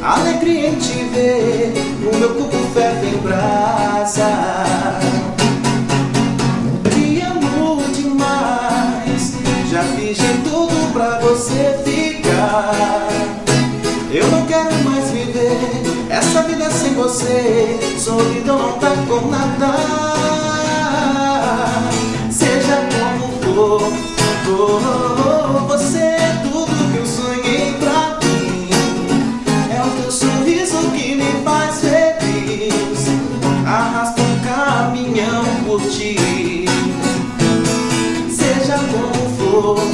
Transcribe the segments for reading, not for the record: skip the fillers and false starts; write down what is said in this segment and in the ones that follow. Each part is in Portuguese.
alegria em te ver, o meu corpo ferve em brasa. Te amo demais, já fiz de tudo pra você ficar. Eu não quero mais viver essa vida sem você, solidão não tá com nada. Seja como for, você é tudo que eu sonhei pra mim. É o teu sorriso que me faz feliz, arrasta um caminhão por ti. Seja como for,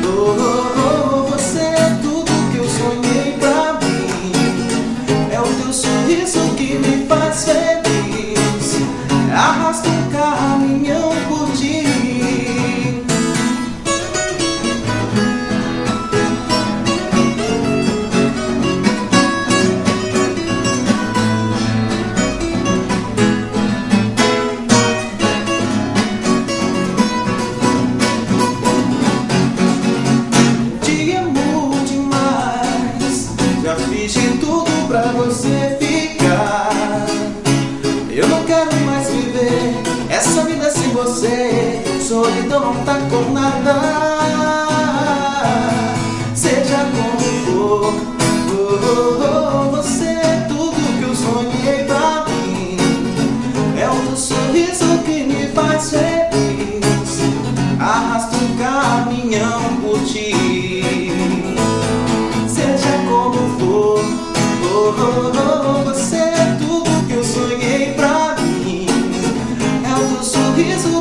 você é tudo que eu sonhei pra mim. É o teu sorriso que me faz feliz, arrasta um caminhão por ti. Já fiz de tudo pra você ficar. Eu não quero mais viver essa vida sem você, solidão não tá com nada. Seja como for, você é tudo que eu sonhei pra mim. É o teu sorriso que me faz feliz, arrasta um caminhão por ti. Seja como for, você é tudo que eu sonhei pra mim. É o teu sorriso